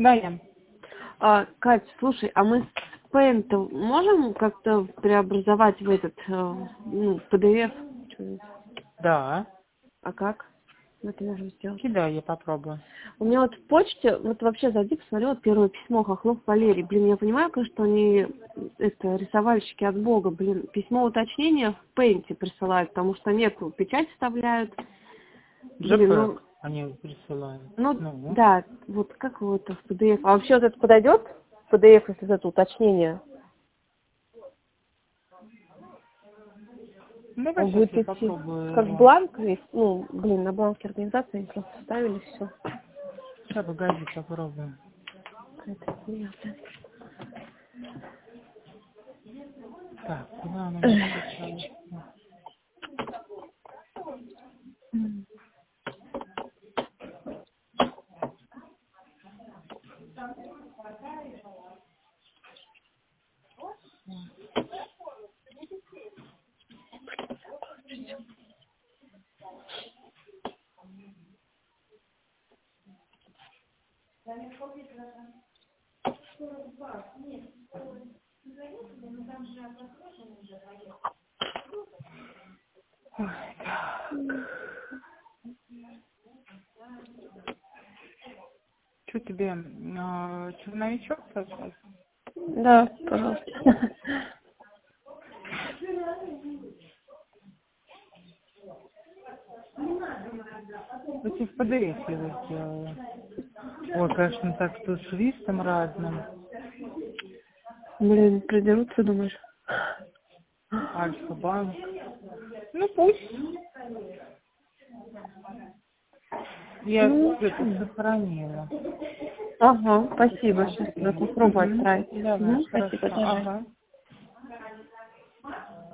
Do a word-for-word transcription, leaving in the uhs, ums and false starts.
Да, я. А, Кать, слушай, а мы с Paint можем как-то преобразовать в этот, э, ну, пи ди эф? Что это? Да. А как мы это можем сделать? Кидай, я попробую. У меня вот в почте, вот вообще зайди, посмотри, вот первое письмо Хохлов Валерий. Блин, я понимаю, конечно, что они, это, рисовальщики от Бога, блин, письмо уточнения в Paint присылают, потому что нету, печать вставляют. Блин, ну, джей пи джи они присылают. ну, Ну, да, вот как его это в пи ди эф? А вообще вот это подойдет в пи ди эф, если вот это уточнение? давай Он сейчас будет я идти попробую как его. бланк весь, ну, блин, на бланке организации они просто вставили все. Сейчас, погоди, попробую. Это понятно. Так, куда она мне записалась? Ой, так. Что тебе, э, черновичок создать? Да, пожалуйста. Вот и в пи ди эф его сделала. Ой, конечно, так тут с листом разным. Блин, придерутся, думаешь? Альфа-банк. Ну пусть. Я Ну, это сохранила. ага, спасибо. Сейчас я Посмотрим. попробую Мгм. отправить. Давай, Угу, хорошо. спасибо, давай. Ага.